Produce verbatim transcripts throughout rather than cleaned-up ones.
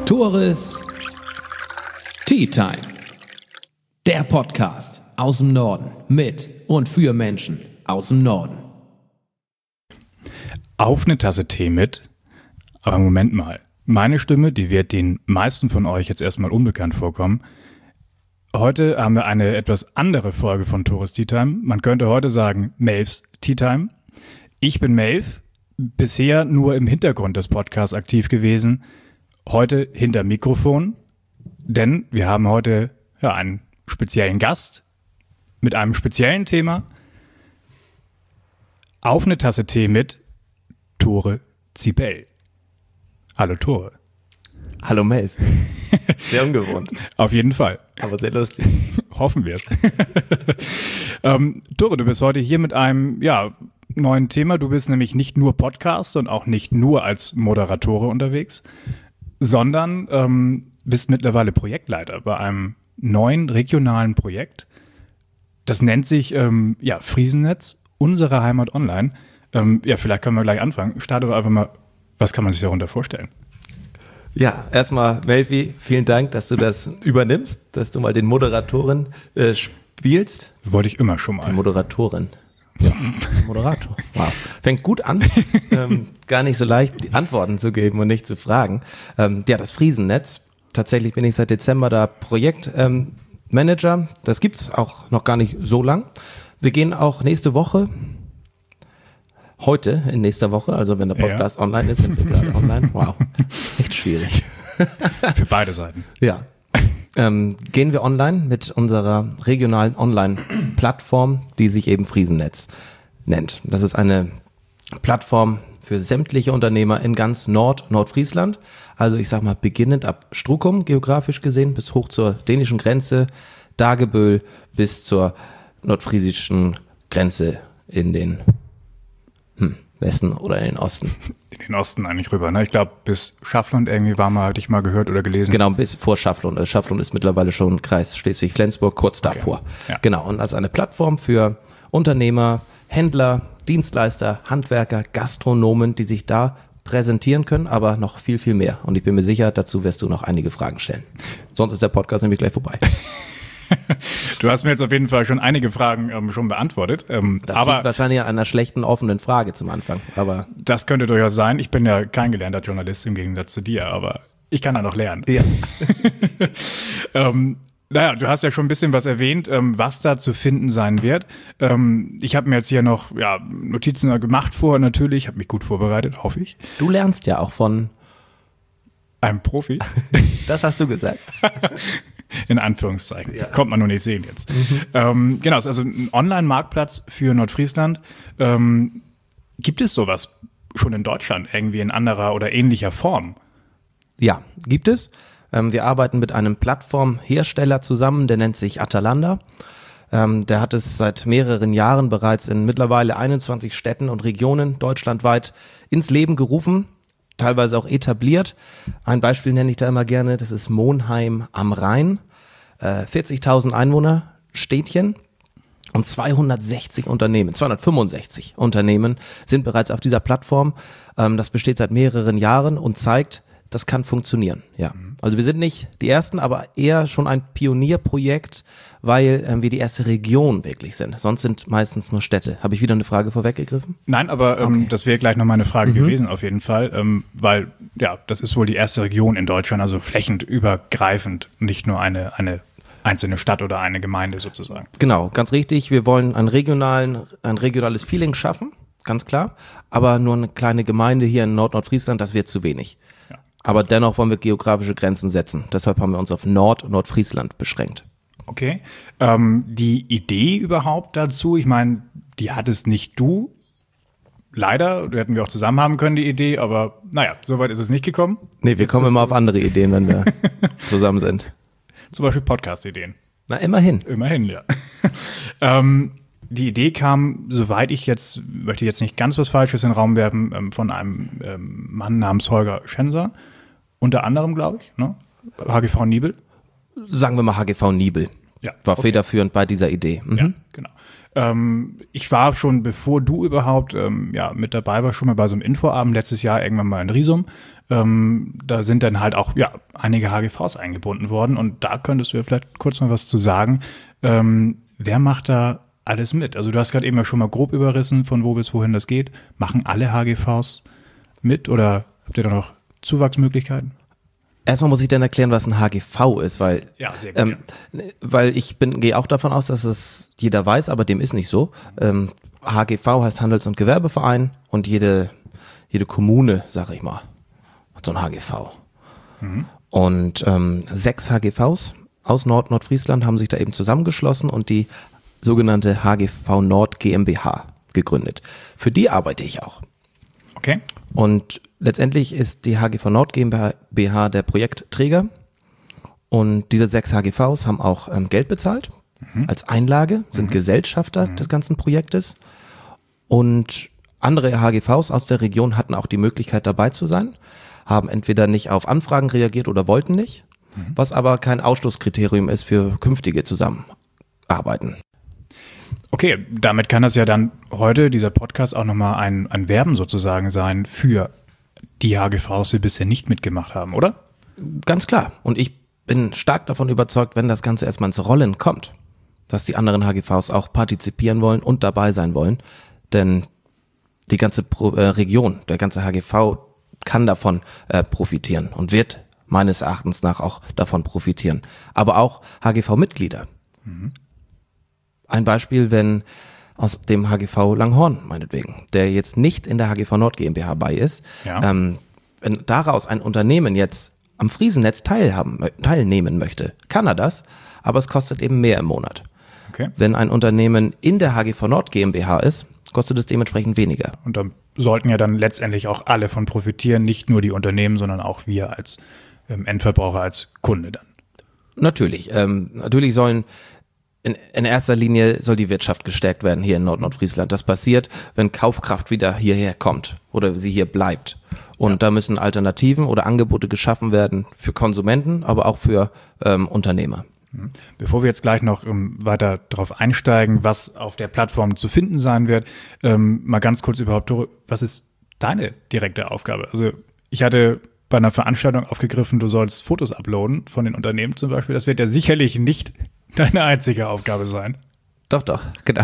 Tores Tea Time. Der Podcast aus dem Norden mit und für Menschen aus dem Norden. Auf eine Tasse Tee mit? Aber Moment mal. Meine Stimme, die wird den meisten von euch jetzt erstmal unbekannt vorkommen. Heute haben wir eine etwas andere Folge von Tores Tea Time. Man könnte heute sagen Melvs Tea Time. Ich bin Melv, bisher nur im Hintergrund des Podcasts aktiv gewesen. Heute hinter Mikrofon, denn wir haben heute ja, einen speziellen Gast mit einem speziellen Thema. Auf eine Tasse Tee mit Tore Zibel. Hallo Tore. Hallo Melv. Sehr ungewohnt. Auf jeden Fall. Aber sehr lustig. Hoffen wir es. ähm, Tore, du bist heute hier mit einem ja, neuen Thema. Du bist nämlich nicht nur Podcaster und auch nicht nur als Moderatore unterwegs, sondern ähm, bist mittlerweile Projektleiter bei einem neuen regionalen Projekt. Das nennt sich ähm, ja, Friesennetz, unsere Heimat online. Ähm, ja, vielleicht können wir gleich anfangen. Starte doch einfach mal, was kann man sich darunter vorstellen? Ja, erstmal Melvi, vielen Dank, dass du das übernimmst, dass du mal den Moderatoren äh, spielst. Wollte ich immer schon mal. Die Moderatorin. Ja, Moderator. Wow. Fängt gut an. ähm, gar nicht so leicht, die Antworten zu geben und nicht zu fragen. Ähm, ja, das Friesennetz. Tatsächlich bin ich seit Dezember da Projektmanager. Ähm, das gibt's auch noch gar nicht so lang. Wir gehen auch nächste Woche, heute in nächster Woche, also wenn der Podcast ja. online ist, sind wir gerade online. Wow, echt schwierig. Für beide Seiten. Ja. Ähm, gehen wir online mit unserer regionalen Online-Plattform, die sich eben Friesennetz nennt. Das ist eine Plattform für sämtliche Unternehmer in ganz Nord- Nordfriesland. Also ich sag mal, beginnend ab Struckum, geografisch gesehen, bis hoch zur dänischen Grenze, Dageböl bis zur nordfriesischen Grenze in den hm, Westen oder in den Osten. In den Osten eigentlich rüber, ne? Ich glaube, bis Schafflund irgendwie war mal, hatte ich mal gehört oder gelesen. Genau, bis vor Schafflund. Also Schafflund ist mittlerweile schon Kreis Schleswig-Flensburg, kurz okay. davor. Ja. Genau, und als eine Plattform für Unternehmer, Händler, Dienstleister, Handwerker, Gastronomen, die sich da präsentieren können, aber noch viel, viel mehr. Und ich bin mir sicher, dazu wirst du noch einige Fragen stellen. Sonst ist der Podcast nämlich gleich vorbei. Du hast mir jetzt auf jeden Fall schon einige Fragen ähm, schon beantwortet. Ähm, das aber liegt wahrscheinlich an einer schlechten, offenen Frage zum Anfang. Aber das könnte durchaus sein. Ich bin ja kein gelernter Journalist im Gegensatz zu dir, aber ich kann da noch lernen. Ja. ähm, naja, du hast ja schon ein bisschen was erwähnt, ähm, was da zu finden sein wird. Ähm, ich habe mir jetzt hier noch ja, Notizen gemacht vorher natürlich, habe mich gut vorbereitet, hoffe ich. Du lernst ja auch von einem Profi. Das hast du gesagt. In Anführungszeichen. Ja. Kommt man nur nicht sehen jetzt. Mhm. Ähm, genau, es ist also ein Online-Marktplatz für Nordfriesland. Ähm, gibt es sowas schon in Deutschland irgendwie in anderer oder ähnlicher Form? Ja, gibt es. Ähm, wir arbeiten mit einem Plattformhersteller zusammen, der nennt sich Atalanta. Ähm, der hat es seit mehreren Jahren bereits in mittlerweile einundzwanzig Städten und Regionen deutschlandweit ins Leben gerufen. Teilweise auch etabliert. Ein Beispiel nenne ich da immer gerne, das ist Monheim am Rhein. Äh, vierzigtausend Einwohner, Städtchen und zweihundertsechzig Unternehmen, zweihundertfünfundsechzig Unternehmen sind bereits auf dieser Plattform. Ähm, das besteht seit mehreren Jahren und zeigt, das kann funktionieren. Ja. Also wir sind nicht die Ersten, aber eher schon ein Pionierprojekt, weil ähm, wir die erste Region wirklich sind. Sonst sind meistens nur Städte. Habe ich wieder eine Frage vorweggegriffen? Nein, aber ähm, okay. Das wäre gleich noch meine Frage mhm. gewesen auf jeden Fall, ähm, weil ja, das ist wohl die erste Region in Deutschland, also flächend übergreifend, nicht nur eine, eine einzelne Stadt oder eine Gemeinde sozusagen. Genau, ganz richtig. Wir wollen einen regionalen, ein regionales Feeling schaffen, ganz klar. Aber nur eine kleine Gemeinde hier in Nord-Nordfriesland, das wird zu wenig. Ja. Aber dennoch wollen wir geografische Grenzen setzen. Deshalb haben wir uns auf Nord- und Nordfriesland beschränkt. Okay. Ähm, die Idee überhaupt dazu, ich meine, die hattest nicht du. Leider, da hätten wir auch zusammen haben können, die Idee, aber naja, soweit ist es nicht gekommen. Nee, wir Jetzt kommen immer auf andere Ideen, wenn wir zusammen sind. Zum Beispiel Podcast-Ideen. Na, immerhin. Immerhin, ja. ähm, die Idee kam, soweit ich jetzt, möchte ich jetzt nicht ganz was Falsches in den Raum werfen, ähm, von einem ähm, Mann namens Holger Schenser. Unter anderem, glaube ich, ne? H G V Nibel. Sagen wir mal H G V Nibel. Ja, war okay. federführend bei dieser Idee. Mhm. Ja, genau. Ähm, ich war schon, bevor du überhaupt ähm, ja, mit dabei warst, schon mal bei so einem Infoabend letztes Jahr irgendwann mal in Riesum. Ähm, da sind dann halt auch ja, einige H G Vs eingebunden worden und da könntest du ja vielleicht kurz mal was zu sagen. Ähm, wer macht da alles mit? Also du hast gerade eben ja schon mal grob überrissen, von wo bis wohin das geht. Machen alle H G Vs mit oder habt ihr da noch Zuwachsmöglichkeiten? Erstmal muss ich dann erklären, was ein H G V ist, weil, ja, sehr gut, ähm, ja. weil ich bin gehe auch davon aus, dass es jeder weiß, aber dem ist nicht so. Ähm, H G V heißt Handels- und Gewerbeverein und jede, jede Kommune, sag ich mal, hat so ein H G V. Mhm. Und ähm, sechs H G Vs aus Nord-Nordfriesland haben sich da eben zusammengeschlossen und die sogenannte H G V Nord GmbH gegründet. Für die arbeite ich auch. Okay. Und letztendlich ist die H G V Nord GmbH der Projektträger und diese sechs H G Vs haben auch ähm, Geld bezahlt mhm. als Einlage, sind mhm. Gesellschafter mhm. des ganzen Projektes und andere H G Vs aus der Region hatten auch die Möglichkeit dabei zu sein, haben entweder nicht auf Anfragen reagiert oder wollten nicht, mhm. was aber kein Ausschlusskriterium ist für künftige Zusammenarbeiten. Okay, damit kann das ja dann heute, dieser Podcast, auch nochmal ein, ein Werben sozusagen sein für die H G Vs, die bisher nicht mitgemacht haben, oder? Ganz klar. Und ich bin stark davon überzeugt, wenn das Ganze erstmal ins Rollen kommt, dass die anderen H G Vs auch partizipieren wollen und dabei sein wollen. Denn die ganze Pro- äh, Region, der ganze H G V kann davon äh, profitieren und wird meines Erachtens nach auch davon profitieren. Aber auch H G V-Mitglieder. Mhm. Ein Beispiel, wenn aus dem H G V Langhorn, meinetwegen, der jetzt nicht in der H G V Nord GmbH bei ist, ja. ähm, wenn daraus ein Unternehmen jetzt am Friesennetz teilhaben, teilnehmen möchte, kann er das, aber es kostet eben mehr im Monat. Okay. Wenn ein Unternehmen in der H G V Nord GmbH ist, kostet es dementsprechend weniger. Und da sollten ja dann letztendlich auch alle von profitieren, nicht nur die Unternehmen, sondern auch wir als ähm, Endverbraucher, als Kunde dann. Natürlich. Ähm, natürlich sollen In, in erster Linie soll die Wirtschaft gestärkt werden hier in Nord-Nordfriesland. Das passiert, wenn Kaufkraft wieder hierher kommt oder sie hier bleibt. Und ja. da müssen Alternativen oder Angebote geschaffen werden für Konsumenten, aber auch für ähm, Unternehmer. Bevor wir jetzt gleich noch ähm, weiter darauf einsteigen, was auf der Plattform zu finden sein wird, ähm, mal ganz kurz überhaupt, was ist deine direkte Aufgabe? Also ich hatte bei einer Veranstaltung aufgegriffen, du sollst Fotos uploaden von den Unternehmen zum Beispiel. Das wird ja sicherlich nicht deine einzige Aufgabe sein. Doch, doch, genau.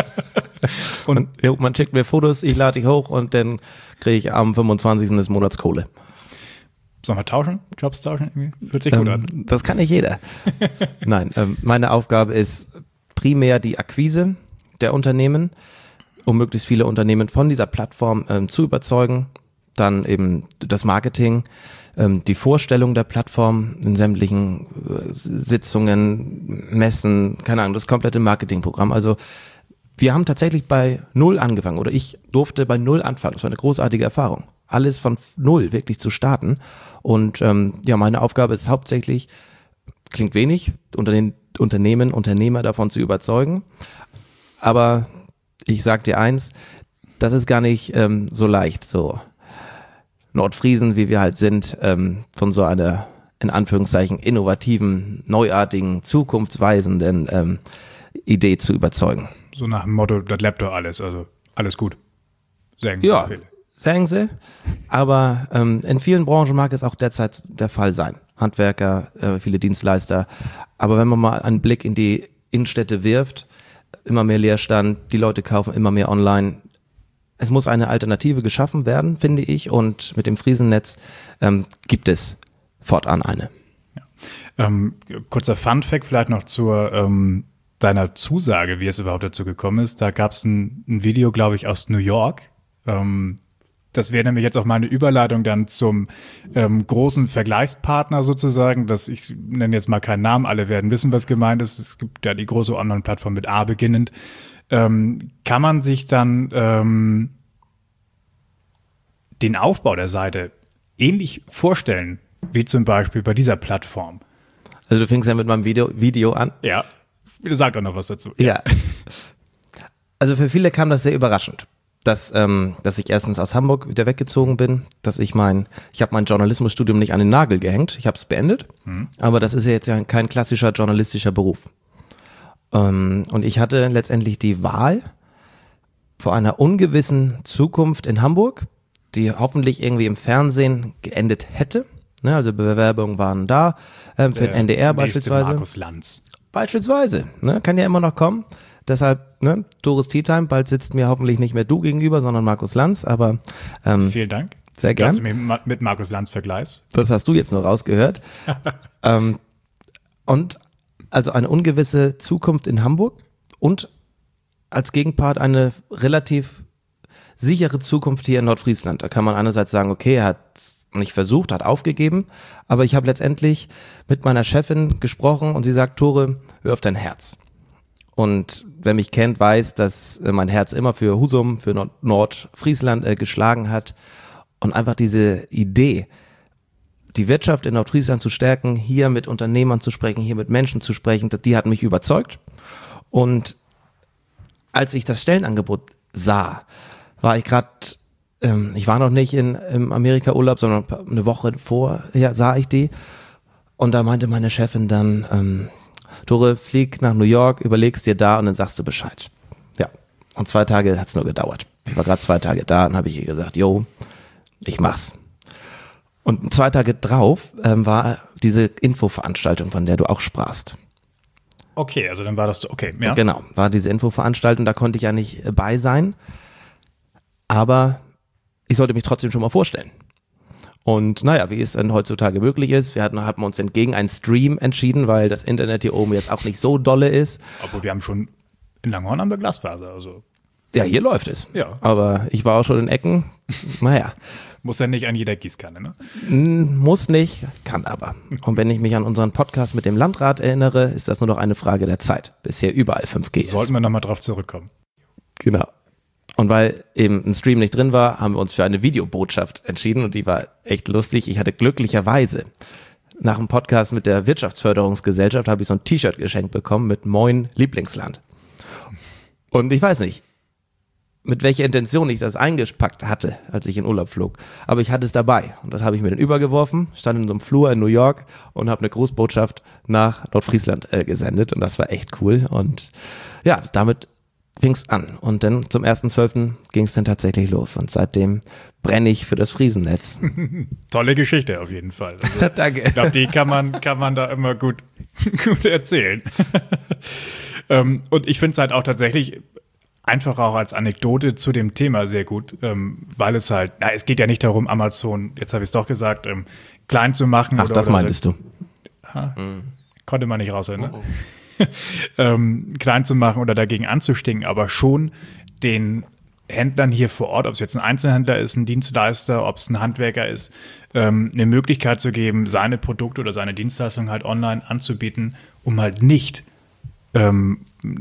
und man, ja, man schickt mir Fotos, ich lade die hoch und dann kriege ich am fünfundzwanzigsten des Monats Kohle. Sollen wir tauschen? Jobs tauschen? Irgendwie? Hört sich gut ähm, an. Das kann nicht jeder. Nein, ähm, meine Aufgabe ist primär die Akquise der Unternehmen, um möglichst viele Unternehmen von dieser Plattform ähm, zu überzeugen. Dann eben das Marketing, ähm, die Vorstellung der Plattform in sämtlichen äh, Sitzungen, Messen, keine Ahnung, das komplette Marketingprogramm. Also wir haben tatsächlich bei Null angefangen oder ich durfte bei Null anfangen. Das war eine großartige Erfahrung. Alles von Null wirklich zu starten. Und ähm, ja, meine Aufgabe ist hauptsächlich, klingt wenig, unter den Unternehmen, Unternehmer davon zu überzeugen. Aber ich sag dir eins, das ist gar nicht ähm, so leicht, so Nordfriesen, wie wir halt sind, ähm, von so einer, in Anführungszeichen, innovativen, neuartigen, zukunftsweisenden ähm, Idee zu überzeugen. So nach dem Motto, das läuft doch alles, also alles gut. Sagen ja, viele. Sagen sie, aber ähm, in vielen Branchen mag es auch derzeit der Fall sein. Handwerker, äh, viele Dienstleister, aber wenn man mal einen Blick in die Innenstädte wirft, immer mehr Leerstand, die Leute kaufen immer mehr online. Es muss eine Alternative geschaffen werden, finde ich, und mit dem Friesennetz ähm, gibt es fortan eine. Ja. Ähm, kurzer Funfact vielleicht noch zur ähm, deiner Zusage, wie es überhaupt dazu gekommen ist. Da gab es ein, ein Video, glaube ich, aus New York. Ähm, das wäre nämlich jetzt auch meine Überleitung dann zum ähm, großen Vergleichspartner sozusagen. Das, ich nenne jetzt mal keinen Namen, alle werden wissen, was gemeint ist. Es gibt ja die große Online-Plattform mit A beginnend. Ähm, kann man sich dann ähm, den Aufbau der Seite ähnlich vorstellen, wie zum Beispiel bei dieser Plattform? Also du fängst ja mit meinem Video, Video an. Ja, sag doch noch was dazu. Ja. Also für viele kam das sehr überraschend, dass, ähm, dass ich erstens aus Hamburg wieder weggezogen bin, dass ich mein, ich habe mein Journalismusstudium nicht an den Nagel gehängt, ich habe es beendet, mhm. aber das ist ja jetzt ja kein klassischer journalistischer Beruf. Ähm, und ich hatte letztendlich die Wahl vor einer ungewissen Zukunft in Hamburg, die hoffentlich irgendwie im Fernsehen geendet hätte. Ne, also Bewerbungen waren da, ähm, für den N D R beispielsweise. Markus Lanz. Beispielsweise, ne, kann ja immer noch kommen. Deshalb, ne, Tourist Tea Time, bald sitzt mir hoffentlich nicht mehr du gegenüber, sondern Markus Lanz, aber ähm, vielen Dank. Sehr gern. Dass du mich mit Markus Lanz vergleichst. Das hast du jetzt nur rausgehört. ähm, und also eine ungewisse Zukunft in Hamburg und als Gegenpart eine relativ sichere Zukunft hier in Nordfriesland. Da kann man einerseits sagen, okay, er hat es nicht versucht, hat aufgegeben, aber ich habe letztendlich mit meiner Chefin gesprochen und sie sagt, Tore, hör auf dein Herz. Und wer mich kennt, weiß, dass äh, mein Herz immer für Husum, für Nord- Nordfriesland äh, geschlagen hat. Und einfach diese Idee, die Wirtschaft in Nordfriesland zu stärken, hier mit Unternehmern zu sprechen, hier mit Menschen zu sprechen, die hat mich überzeugt. Und als ich das Stellenangebot sah, war ich gerade, ähm, ich war noch nicht in, im Amerika-Urlaub, sondern eine Woche vorher sah ich die. Und da meinte meine Chefin dann, ähm, Tore, flieg nach New York, überlegst dir da und dann sagst du Bescheid. Ja, und zwei Tage hat es nur gedauert. Ich war gerade zwei Tage da und habe ich ihr gesagt, yo, ich mach's. Und zwei Tage drauf ähm, war diese Infoveranstaltung, von der du auch sprachst. Okay, also dann war das, okay, ja. Genau, war diese Infoveranstaltung, da konnte ich ja nicht äh, bei sein, aber ich sollte mich trotzdem schon mal vorstellen. Und naja, wie es dann heutzutage möglich ist, wir hatten, haben uns entgegen einen Stream entschieden, weil das Internet hier oben jetzt auch nicht so dolle ist. Obwohl wir haben schon, in Langhorn haben wir Glasfaser, also. Ja, hier läuft es. Ja. Aber ich war auch schon in Ecken, naja. Muss ja nicht an jeder Gießkanne, ne? Muss nicht, kann aber. Und wenn ich mich an unseren Podcast mit dem Landrat erinnere, ist das nur noch eine Frage der Zeit, bis hier überall fünf G ist. Sollten wir nochmal drauf zurückkommen. Genau. Und weil eben ein Stream nicht drin war, haben wir uns für eine Videobotschaft entschieden und die war echt lustig. Ich hatte glücklicherweise nach dem Podcast mit der Wirtschaftsförderungsgesellschaft habe ich so ein T-Shirt geschenkt bekommen mit Moin Lieblingsland. Und ich weiß nicht, mit welcher Intention ich das eingepackt hatte, als ich in Urlaub flog. Aber ich hatte es dabei und das habe ich mir dann übergeworfen, stand in so einem Flur in New York und habe eine Grußbotschaft nach Nordfriesland äh, gesendet und das war echt cool. Und ja, damit fing es an und dann zum ersten zwölften ging es dann tatsächlich los und seitdem brenne ich für das Friesennetz. Tolle Geschichte auf jeden Fall. Also, Danke. Ich glaube, die kann man, kann man da immer gut, gut erzählen. ähm, und ich finde es halt auch tatsächlich einfach auch als Anekdote zu dem Thema sehr gut, ähm, weil es halt, na, es geht ja nicht darum, Amazon, jetzt habe ich es doch gesagt, ähm, klein zu machen. Ach, oder, das oder, meintest du. Ha, mhm. Konnte man nicht raushören, ne? Oh, oh. ähm, klein zu machen oder dagegen anzustinken, aber schon den Händlern hier vor Ort, ob es jetzt ein Einzelhändler ist, ein Dienstleister, ob es ein Handwerker ist, ähm, eine Möglichkeit zu geben, seine Produkte oder seine Dienstleistungen halt online anzubieten, um halt nicht ähm,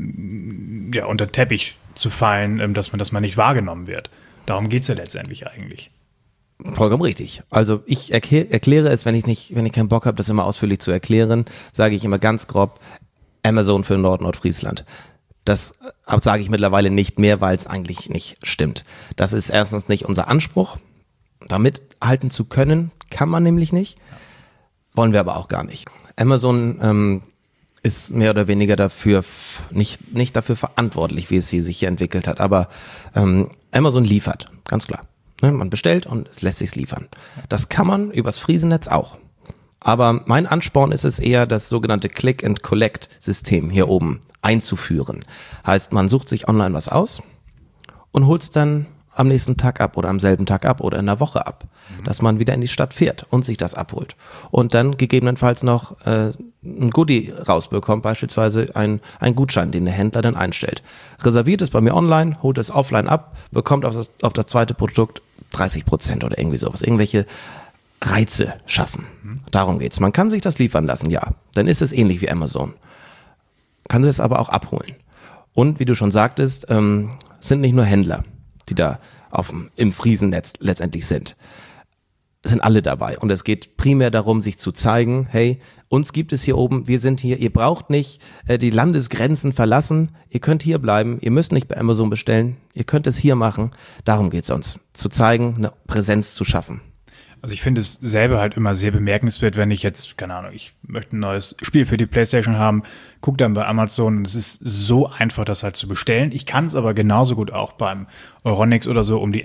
ja, unter den Teppich zu fallen, ähm, dass man, dass man nicht wahrgenommen wird. Darum geht es ja letztendlich eigentlich. Vollkommen richtig. Also ich erklär, erkläre es, wenn ich nicht, wenn ich keinen Bock habe, das immer ausführlich zu erklären, sage ich immer ganz grob Amazon für Nord-Nordfriesland. Das sage ich mittlerweile nicht mehr, weil es eigentlich nicht stimmt. Das ist erstens nicht unser Anspruch. Damit halten zu können, kann man nämlich nicht. Wollen wir aber auch gar nicht. Amazon ähm, ist mehr oder weniger dafür, nicht, nicht dafür verantwortlich, wie es hier sich hier entwickelt hat. Aber ähm, Amazon liefert, ganz klar. Ne, man bestellt und es lässt sich liefern. Das kann man übers Friesennetz auch. Aber mein Ansporn ist es eher, das sogenannte Click-and-Collect-System hier oben einzuführen. Heißt, man sucht sich online was aus und holt es dann am nächsten Tag ab oder am selben Tag ab oder in der Woche ab, mhm. dass man wieder in die Stadt fährt und sich das abholt. Und dann gegebenenfalls noch äh, ein Goodie rausbekommt, beispielsweise ein, ein Gutschein, den der Händler dann einstellt. Reserviert es bei mir online, holt es offline ab, bekommt auf das, auf das zweite Produkt dreißig Prozent oder irgendwie sowas. Irgendwelche Reize schaffen. Mhm. Darum geht's. Man kann sich das liefern lassen, ja. Dann ist es ähnlich wie Amazon. Kann sie es aber auch abholen. Und wie du schon sagtest, ähm, sind nicht nur Händler, die da auf dem, im Friesennetz letztendlich sind. Es sind alle dabei. Und es geht primär darum, sich zu zeigen, hey, uns gibt es hier oben, wir sind hier, ihr braucht nicht äh, die Landesgrenzen verlassen, ihr könnt hier bleiben, ihr müsst nicht bei Amazon bestellen, ihr könnt es hier machen. Darum geht's uns. Zu zeigen, eine Präsenz zu schaffen. Also ich finde es selber halt immer sehr bemerkenswert, wenn ich jetzt, keine Ahnung, ich möchte ein neues Spiel für die PlayStation haben, gucke dann bei Amazon und es ist so einfach, das halt zu bestellen. Ich kann es aber genauso gut auch beim Euronics oder so um die Ecke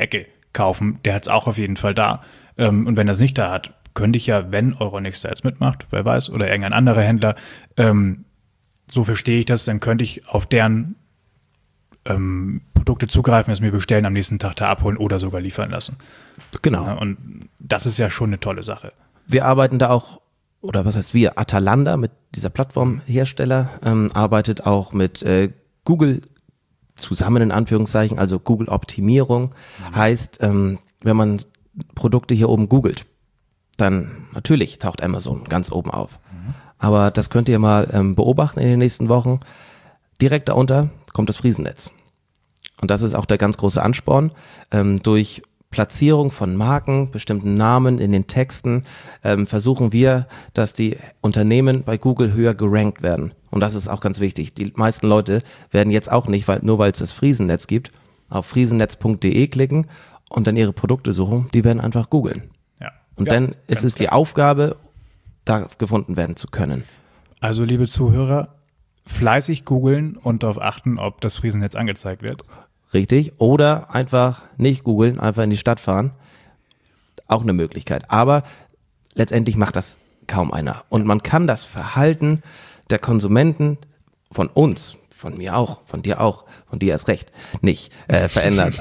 kaufen, der hat es auch auf jeden Fall da. Ähm, und wenn er es nicht da hat, könnte ich ja, wenn Euronics da jetzt mitmacht, wer weiß, oder irgendein anderer Händler, ähm, so verstehe ich das, dann könnte ich auf deren ähm, Produkte zugreifen, es mir bestellen, am nächsten Tag da abholen oder sogar liefern lassen. Genau. Ja, und das ist ja schon eine tolle Sache. Wir arbeiten da auch, oder was heißt wir, Atalanda mit dieser Plattformhersteller, ähm, arbeitet auch mit äh, Google zusammen in Anführungszeichen, also Google-Optimierung. Mhm. Heißt, ähm, wenn man Produkte hier oben googelt, dann natürlich taucht Amazon ganz oben auf. Mhm. Aber das könnt ihr mal ähm, beobachten in den nächsten Wochen. Direkt darunter kommt das Friesennetz. Und das ist auch der ganz große Ansporn. Ähm, durch Platzierung von Marken, bestimmten Namen in den Texten ähm, versuchen wir, dass die Unternehmen bei Google höher gerankt werden. Und das ist auch ganz wichtig. Die meisten Leute werden jetzt auch nicht, weil nur weil es das Friesennetz gibt, auf friesennetz punkt de klicken und dann ihre Produkte suchen. Die werden einfach googeln. Ja. Und ja, dann ist es klar. die Aufgabe, da gefunden werden zu können. Also, liebe Zuhörer, fleißig googeln und darauf achten, ob das Friesennetz angezeigt wird. Richtig. Oder einfach nicht googeln, einfach in die Stadt fahren. Auch eine Möglichkeit. Aber letztendlich macht das kaum einer. Und man kann das Verhalten der Konsumenten von uns, von mir auch, von dir auch, von dir erst recht, nicht äh, verändern.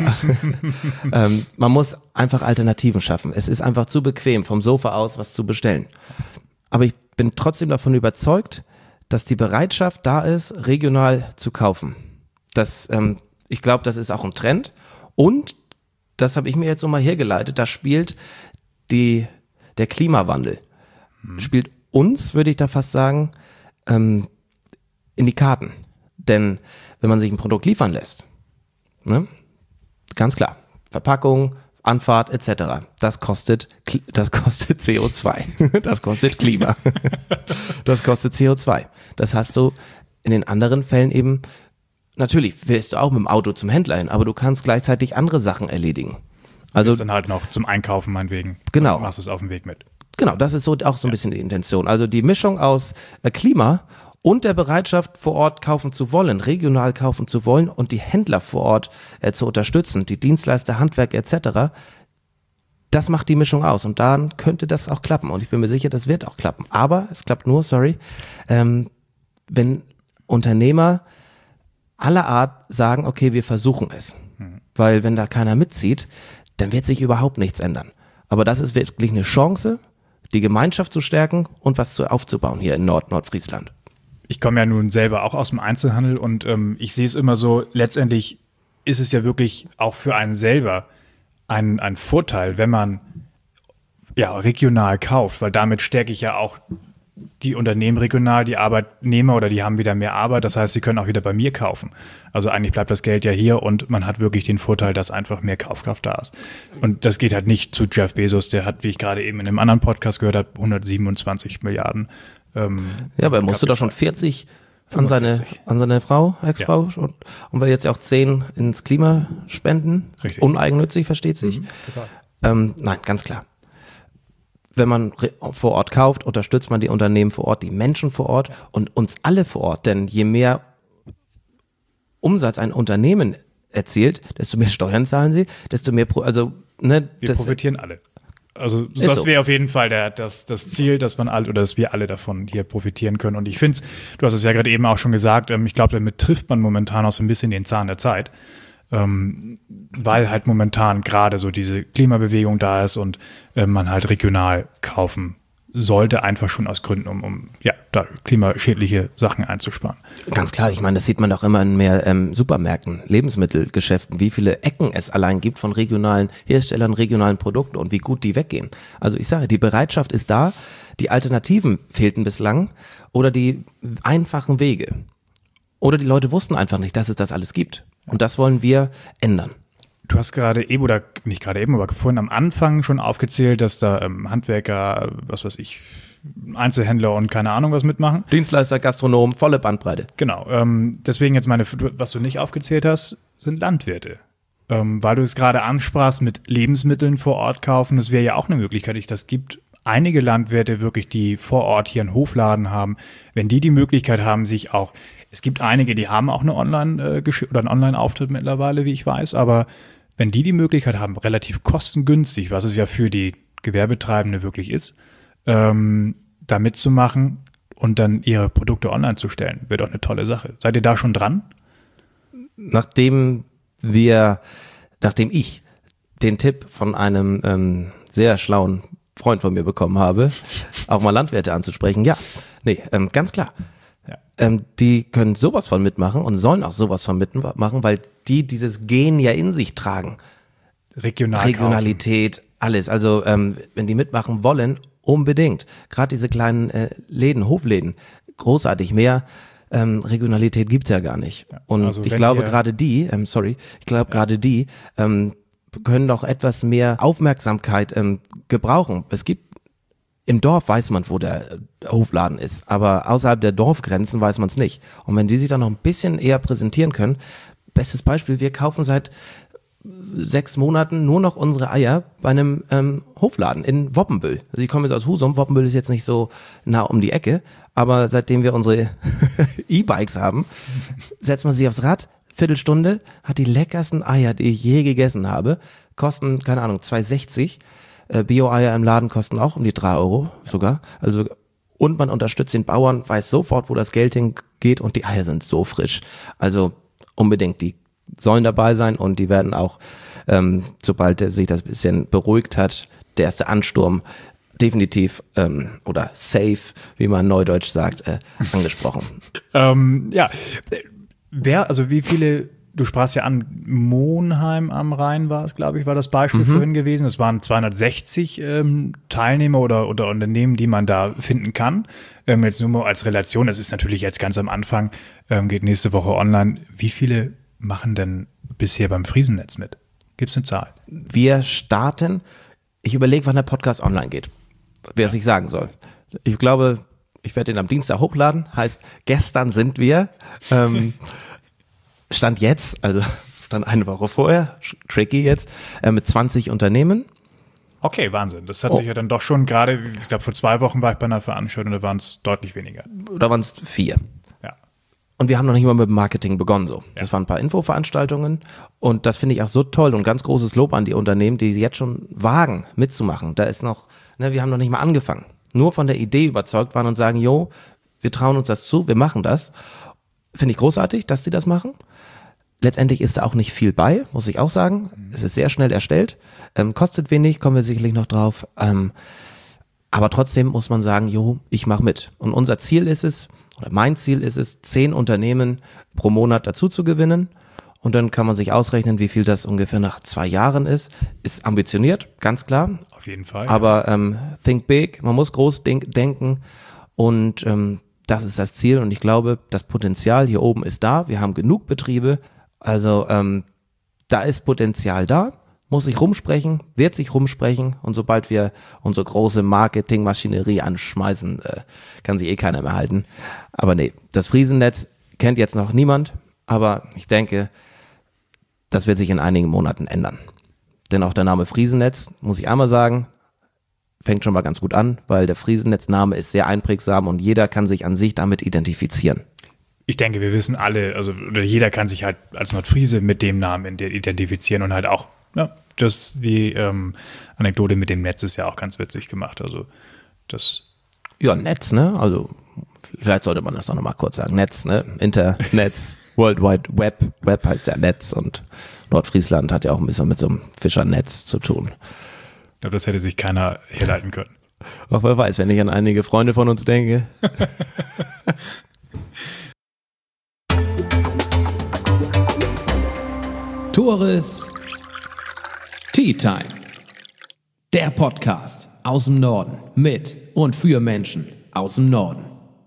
ähm, man muss einfach Alternativen schaffen. Es ist einfach zu bequem, vom Sofa aus was zu bestellen. Aber ich bin trotzdem davon überzeugt, dass die Bereitschaft da ist, regional zu kaufen. Das, ähm, ich glaube, das ist auch ein Trend. Und, das habe ich mir jetzt so mal hergeleitet, da spielt die, der Klimawandel, hm. spielt uns, würde ich da fast sagen, ähm, in die Karten. Denn wenn man sich ein Produkt liefern lässt, ne, ganz klar, Verpackung, Anfahrt et cetera, das kostet, das kostet C O zwei, das kostet Klima, das kostet C O zwei. Das hast du in den anderen Fällen eben, natürlich willst du auch mit dem Auto zum Händler hin, aber du kannst gleichzeitig andere Sachen erledigen. Also dann halt noch zum Einkaufen meinetwegen. Genau. Du machst es auf dem Weg mit. Genau, das ist so auch so ein bisschen die Intention. Also die Mischung aus äh, Klima und der Bereitschaft, vor Ort kaufen zu wollen, regional kaufen zu wollen und die Händler vor Ort äh, zu unterstützen, die Dienstleister, Handwerk et cetera. Das macht die Mischung aus und dann könnte das auch klappen. Und ich bin mir sicher, das wird auch klappen. Aber es klappt nur, sorry, ähm, wenn Unternehmer aller Art sagen, okay, wir versuchen es. Hm. Weil wenn da keiner mitzieht, dann wird sich überhaupt nichts ändern. Aber das ist wirklich eine Chance, die Gemeinschaft zu stärken und was zu, aufzubauen hier in Nord-Nordfriesland. Ich komme ja nun selber auch aus dem Einzelhandel und ähm, ich sehe es immer so, letztendlich ist es ja wirklich auch für einen selber ein, ein Vorteil, wenn man ja regional kauft, weil damit stärke ich ja auch die Unternehmen regional, die Arbeitnehmer oder die haben wieder mehr Arbeit, das heißt, sie können auch wieder bei mir kaufen. Also eigentlich bleibt das Geld ja hier und man hat wirklich den Vorteil, dass einfach mehr Kaufkraft da ist. Und das geht halt nicht zu Jeff Bezos, der hat, wie ich gerade eben in einem anderen Podcast gehört habe, hundertsiebenundzwanzig Milliarden. Ähm, ja, aber er musste doch schon vierzig an seine, an seine Frau, Ex-Frau, ja. und, und wir jetzt ja auch zehn ins Klima spenden. Richtig. Uneigennützig, versteht sich. Mhm, ähm, nein, ganz klar. Wenn man vor Ort kauft, unterstützt man die Unternehmen vor Ort, die Menschen vor Ort und uns alle vor Ort. Denn je mehr Umsatz ein Unternehmen erzielt, desto mehr Steuern zahlen sie, desto mehr, Pro, also, ne. Wir das, profitieren alle. Also das so. wäre auf jeden Fall der, das, das Ziel, dass man alle oder dass wir alle davon hier profitieren können. Und ich finde es, du hast es ja gerade eben auch schon gesagt, ähm, ich glaube, damit trifft man momentan auch so ein bisschen den Zahn der Zeit. Ähm, weil halt momentan gerade so diese Klimabewegung da ist und äh, man halt regional kaufen sollte, einfach schon aus Gründen, um, um ja, da klimaschädliche Sachen einzusparen. Ganz klar, ich meine, das sieht man auch immer in mehr ähm, Supermärkten, Lebensmittelgeschäften, wie viele Ecken es allein gibt von regionalen Herstellern, regionalen Produkten und wie gut die weggehen. Also ich sage, die Bereitschaft ist da, die Alternativen fehlten bislang oder die einfachen Wege. Oder die Leute wussten einfach nicht, dass es das alles gibt. Und das wollen wir ändern. Du hast gerade eben, oder nicht gerade eben, aber vorhin am Anfang schon aufgezählt, dass da ähm, Handwerker, was weiß ich, Einzelhändler und keine Ahnung was mitmachen. Dienstleister, Gastronomen, volle Bandbreite. Genau. Ähm, deswegen jetzt meine, was du nicht aufgezählt hast, sind Landwirte. Ähm, weil du es gerade ansprachst mit Lebensmitteln vor Ort kaufen, das wäre ja auch eine Möglichkeit, die das gibt. Einige Landwirte wirklich, die vor Ort hier einen Hofladen haben, wenn die die Möglichkeit haben, sich auch, es gibt einige, die haben auch eine Online- äh, oder einen Online-Auftritt mittlerweile, wie ich weiß, aber wenn die die Möglichkeit haben, relativ kostengünstig, was es ja für die Gewerbetreibende wirklich ist, ähm, da mitzumachen und dann ihre Produkte online zu stellen, wäre doch eine tolle Sache. Seid ihr da schon dran? Nachdem wir, nachdem ich den Tipp von einem ähm, sehr schlauen Freund von mir bekommen habe, auch mal Landwirte anzusprechen, ja, nee, ähm, ganz klar. Ja. Ähm, die können sowas von mitmachen und sollen auch sowas von mitmachen, weil die dieses Gen ja in sich tragen. Regional Regionalität, kaufen. Alles. Also ähm, wenn die mitmachen wollen, unbedingt. Gerade diese kleinen äh, Läden, Hofläden, großartig. Mehr ähm, Regionalität gibt's ja gar nicht. Ja, und also ich glaube gerade die, ähm, sorry, ich glaube ja. gerade die ähm, können doch etwas mehr Aufmerksamkeit ähm, gebrauchen. Es gibt im Dorf weiß man, wo der Hofladen ist, aber außerhalb der Dorfgrenzen weiß man es nicht. Und wenn die sich dann noch ein bisschen eher präsentieren können, bestes Beispiel, wir kaufen seit sechs Monaten nur noch unsere Eier bei einem ähm, Hofladen in Woppenbüll. Also ich komme jetzt aus Husum, Woppenbüll ist jetzt nicht so nah um die Ecke, aber seitdem wir unsere E-Bikes haben, setzt man sich aufs Rad, Viertelstunde, hat die leckersten Eier, die ich je gegessen habe, kosten, keine Ahnung, zwei sechzig. Bio-Eier im Laden kosten auch um die drei Euro sogar. Also, und man unterstützt den Bauern, weiß sofort, wo das Geld hingeht und die Eier sind so frisch. Also unbedingt, die sollen dabei sein und die werden auch, ähm, sobald sich das bisschen beruhigt hat, der erste Ansturm definitiv ähm, oder safe, wie man neudeutsch sagt, äh, angesprochen. ähm, ja, wer, also wie viele... Du sprachst ja an, Monheim am Rhein war es, glaube ich, war das Beispiel mhm. vorhin gewesen. Es waren zweihundertsechzig ähm, Teilnehmer oder, oder Unternehmen, die man da finden kann. Ähm, jetzt nur mal als Relation, das ist natürlich jetzt ganz am Anfang, ähm, geht nächste Woche online. Wie viele machen denn bisher beim Friesennetz mit? Gibt es eine Zahl? Wir starten, ich überlege, wann der Podcast online geht, wer es ja. ich sagen soll. Ich glaube, ich werde den am Dienstag hochladen, heißt, gestern sind wir... Ähm, Stand jetzt, also stand eine Woche vorher, tricky jetzt, äh, mit zwanzig Unternehmen. Okay, Wahnsinn. Das hat oh. sich ja dann doch schon gerade, ich glaube vor zwei Wochen war ich bei einer Veranstaltung, da waren es deutlich weniger. Da waren es vier. Ja. Und wir haben noch nicht mal mit dem Marketing begonnen so. Ja. Das waren ein paar Infoveranstaltungen und das finde ich auch so toll und ganz großes Lob an die Unternehmen, die jetzt schon wagen mitzumachen. Da ist noch, ne, wir haben noch nicht mal angefangen. Nur von der Idee überzeugt waren und sagen, jo, wir trauen uns das zu, wir machen das. Finde ich großartig, dass die das machen. Letztendlich ist da auch nicht viel bei, muss ich auch sagen. Mhm. Es ist sehr schnell erstellt, ähm, kostet wenig, kommen wir sicherlich noch drauf. Ähm, aber trotzdem muss man sagen, jo, ich mache mit. Und unser Ziel ist es, oder mein Ziel ist es, zehn Unternehmen pro Monat dazu zu gewinnen. Und dann kann man sich ausrechnen, wie viel das ungefähr nach zwei Jahren ist. Ist ambitioniert, ganz klar. Auf jeden Fall. Aber ähm, think big, man muss groß denk- denken und ähm, das ist das Ziel. Und ich glaube, das Potenzial hier oben ist da. Wir haben genug Betriebe. Also ähm, da ist Potenzial da, muss sich rumsprechen, wird sich rumsprechen und sobald wir unsere große Marketingmaschinerie anschmeißen, äh, kann sich eh keiner mehr halten. Aber nee, das Friesennetz kennt jetzt noch niemand, aber ich denke, das wird sich in einigen Monaten ändern. Denn auch der Name Friesennetz, muss ich einmal sagen, fängt schon mal ganz gut an, weil der Friesennetz-Name ist sehr einprägsam und jeder kann sich an sich damit identifizieren. Ich denke, wir wissen alle, also oder jeder kann sich halt als Nordfriese mit dem Namen identifizieren und halt auch, ja, das, die ähm, Anekdote mit dem Netz ist ja auch ganz witzig gemacht. Also das. Ja, Netz, ne? Also vielleicht sollte man das doch nochmal kurz sagen. Netz, ne? Internet, World Wide Web. Web heißt ja Netz und Nordfriesland hat ja auch ein bisschen mit so einem Fischernetz zu tun. Ich glaube, das hätte sich keiner herleiten können. Auch wer weiß, wenn ich an einige Freunde von uns denke. Tores Tea Time. Der Podcast aus dem Norden mit und für Menschen aus dem Norden.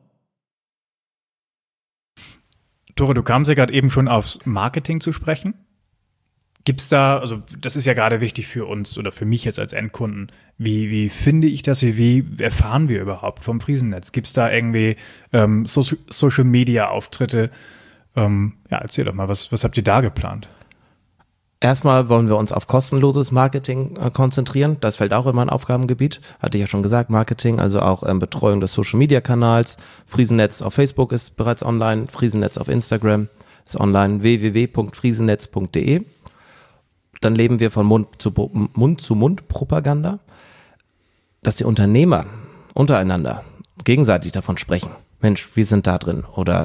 Tore, du kamst ja gerade eben schon aufs Marketing zu sprechen. Gibt's da, also das ist ja gerade wichtig für uns oder für mich jetzt als Endkunden. Wie, wie finde ich das? Wie, wie erfahren wir überhaupt vom Friesennetz? Gibt's da irgendwie ähm, so- Social-Media-Auftritte? Ähm, ja, erzähl doch mal, was, was habt ihr da geplant? Erstmal wollen wir uns auf kostenloses Marketing äh, konzentrieren. Das fällt auch in mein Aufgabengebiet. Hatte ich ja schon gesagt, Marketing, also auch ähm, Betreuung des Social-Media-Kanals. Friesennetz auf Facebook ist bereits online, Friesennetz auf Instagram ist online, w w w punkt friesennetz punkt d e. dann leben wir von Mund zu Mund zu Mund Propaganda, dass die Unternehmer untereinander gegenseitig davon sprechen. Mensch, wir sind da drin. Oder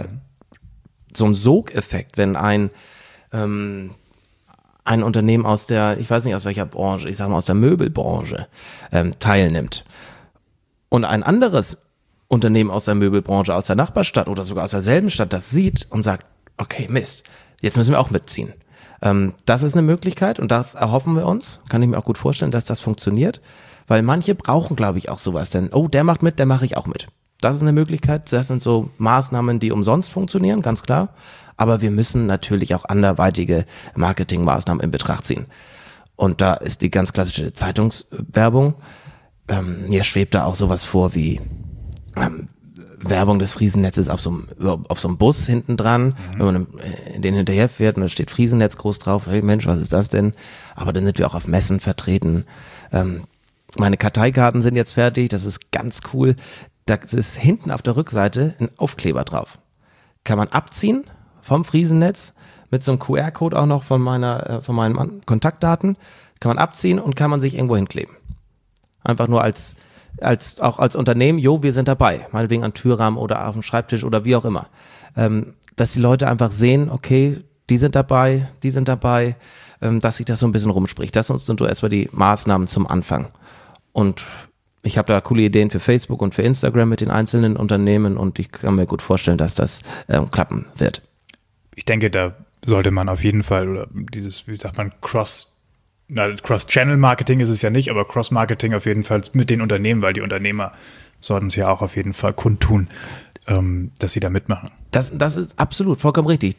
so ein Sogeffekt, wenn ein, ähm, ein Unternehmen aus der, ich weiß nicht aus welcher Branche, ich sage mal aus der Möbelbranche ähm, teilnimmt und ein anderes Unternehmen aus der Möbelbranche, aus der Nachbarstadt oder sogar aus derselben Stadt das sieht und sagt, okay, Mist, jetzt müssen wir auch mitziehen. Ähm, das ist eine Möglichkeit und das erhoffen wir uns. Kann ich mir auch gut vorstellen, dass das funktioniert, weil manche brauchen, glaube ich, auch sowas. Denn, oh, der macht mit, der mache ich auch mit. Das ist eine Möglichkeit. Das sind so Maßnahmen, die umsonst funktionieren, ganz klar. Aber wir müssen natürlich auch anderweitige Marketingmaßnahmen in Betracht ziehen. Und da ist die ganz klassische Zeitungswerbung. Ähm, mir schwebt da auch sowas vor wie ähm, Werbung des Friesennetzes auf so einem, auf so einem Bus hinten dran, mhm. wenn man in den hinterher fährt und da steht Friesennetz groß drauf, hey Mensch, was ist das denn? Aber dann sind wir auch auf Messen vertreten. Ähm, meine Karteikarten sind jetzt fertig, das ist ganz cool. Da ist hinten auf der Rückseite ein Aufkleber drauf. Kann man abziehen vom Friesennetz mit so einem Q R-Code auch noch von meiner, von meinen Kontaktdaten, kann man abziehen und kann man sich irgendwo hinkleben. Einfach nur als als auch als Unternehmen, jo, wir sind dabei, meinetwegen an Türrahmen oder auf dem Schreibtisch oder wie auch immer, ähm, dass die Leute einfach sehen, okay, die sind dabei, die sind dabei, ähm, dass sich das so ein bisschen rumspricht. Das sind so erstmal die Maßnahmen zum Anfang. Und ich habe da coole Ideen für Facebook und für Instagram mit den einzelnen Unternehmen und ich kann mir gut vorstellen, dass das ähm, klappen wird. Ich denke, da sollte man auf jeden Fall, oder dieses, wie sagt man, Cross- Na, Cross-Channel-Marketing ist es ja nicht, aber Cross-Marketing auf jeden Fall mit den Unternehmen, weil die Unternehmer sollten es ja auch auf jeden Fall kundtun, ähm, dass sie da mitmachen. Das, das ist absolut vollkommen richtig.